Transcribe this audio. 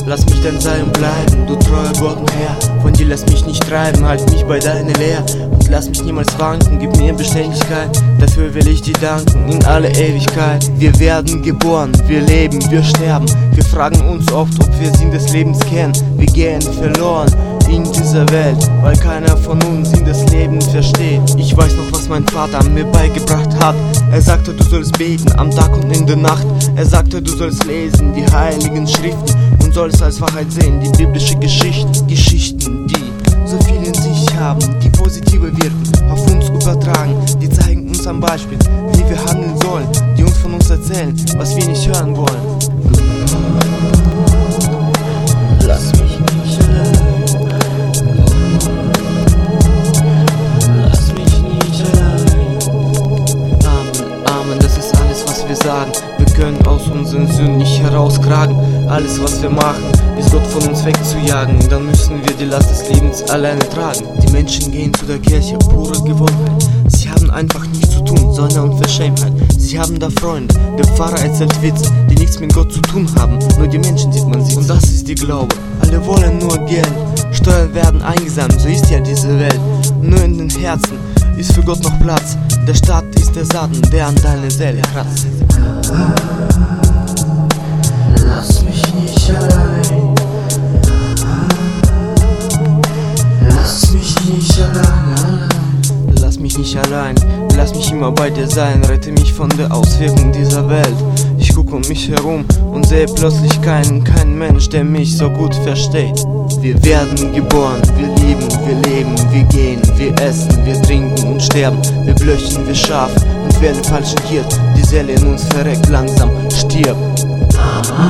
Lass mich dein sein und bleiben, du treuer Gott und Herr. Von dir lass mich nicht treiben, halt mich bei deiner Lehr. Und lass mich niemals wanken, gib mir Beständigkeit. Dafür will ich dir danken, in alle Ewigkeit. Wir werden geboren, wir leben, wir sterben. Wir fragen uns oft, ob wir Sinn des Lebens kennen. Wir gehen verloren in dieser Welt, weil keiner von uns Sinn des Lebens versteht. Ich weiß noch, was mein Vater mir beigebracht hat. Er sagte, du sollst beten am Tag und in der Nacht. Er sagte, du sollst lesen die heiligen Schriften und sollst als Wahrheit sehen die biblische Geschichten. Geschichten, die so viel in sich haben, die positive wirken, auf uns übertragen. Die zeigen uns am Beispiel, wie wir handeln sollen, die uns von uns erzählen, was wir nicht hören wollen. Lass mich nicht allein. Lass mich nicht allein. Amen, Amen, das ist alles, was wir sagen. Wir können aus unseren Sünden nicht herauskragen. Alles, was wir machen, ist Gott von uns wegzujagen. Dann müssen wir die Last des Lebens alleine tragen. Die Menschen gehen zu der Kirche, pure Gewohnheit. Sie haben einfach nichts zu tun, sondern Unverschämtheit. Sie haben da Freunde, der Pfarrer erzählt Witze, die nichts mit Gott zu tun haben. Nur die Menschen sieht man sie, und das ist die Glaube. Alle wollen nur Geld, Steuern werden eingesammelt, so ist ja diese Welt. Nur in den Herzen ist für Gott noch Platz. Der Staat ist der Satan, der an deine Seele kratzt. Lass mich nicht allein. Lass mich nicht allein. Lass mich nicht allein. Lass mich immer bei dir sein. Rette mich von der Auswirkung dieser Welt. Ich gucke um mich herum und sehe plötzlich keinen Mensch, der mich so gut versteht. Wir werden geboren, wir lieben, wir leben, wir gehen, wir essen, wir trinken und sterben. Wir blöchen, wir scharf und werden falsch Hirt. Die Seele in uns verreckt, langsam stirbt.